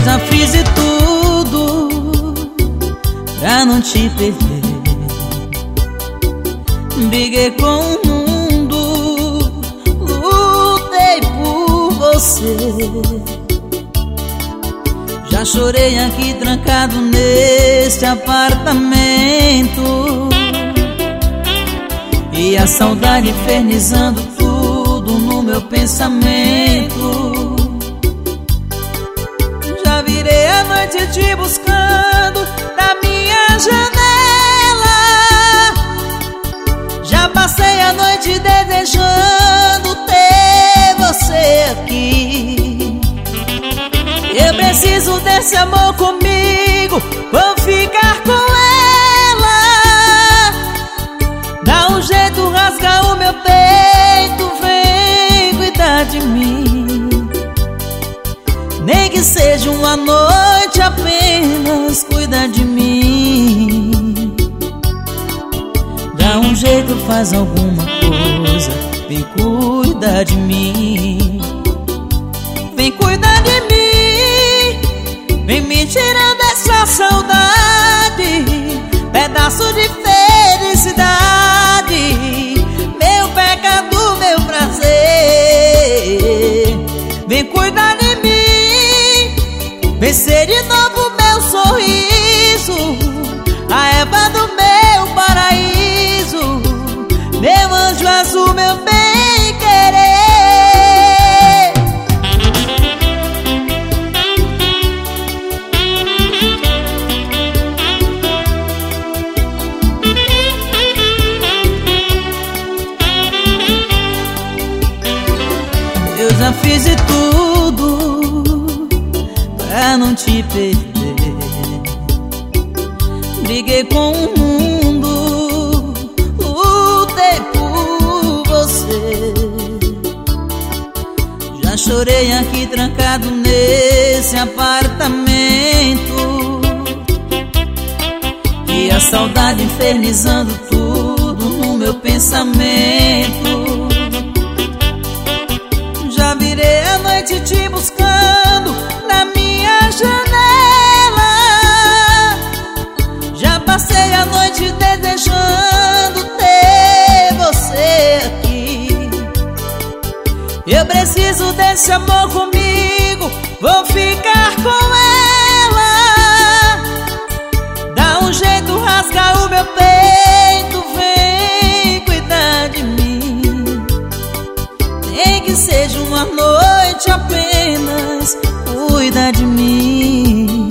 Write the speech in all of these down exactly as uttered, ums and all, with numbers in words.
já fiz de tudo pra não te perder. Briguei com o mundo, lutei por você. Já chorei aqui trancado neste apartamento, e a saudade infernizando tudo no meu pensamento. Já virei a noite te buscando na minha janela. Já passei a noite desejando ter você aqui. Eu preciso desse amor comigo, vou ficar com ela. Dá um jeito, rasga o meu peito, vem cuidar de mim. Nem que seja uma noite apenas, cuida de mim. Dá um jeito, faz alguma coisa, vem cuidar de mim. Vem cuidar de mim, vem me tirar dessa saudade, pedaço de felicidade, meu pecado, meu prazer. Vem cuidar de mim, vem ser de novo meu sorriso, a Eva do meu paraíso, meu anjo azul, meu bem-querer. Eu já fiz de tudo pra não te perder. Briguei com o mundo, lutei por você. Já chorei aqui trancado nesse apartamento, e a saudade infernizando tudo no meu pensamento. Já virei a noite te buscando na minha janela. Já passei a noite desejando ter você aqui. Eu preciso desse amor comigo, vou ficar com ela. Dá um jeito, rasga o meu peito, vem cuidar de mim. Nem que seja uma noite apenas, cuida de mim.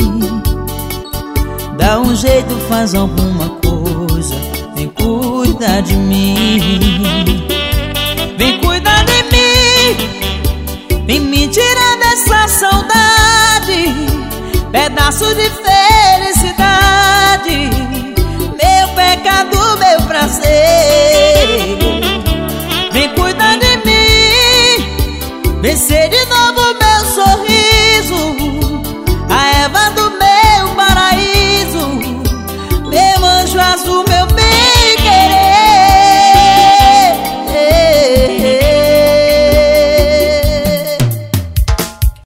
Dá um jeito, faz alguma coisa, vem cuidar de mim. Vem cuidar de mim, vem me tirar dessa saudade, pedaço de fé.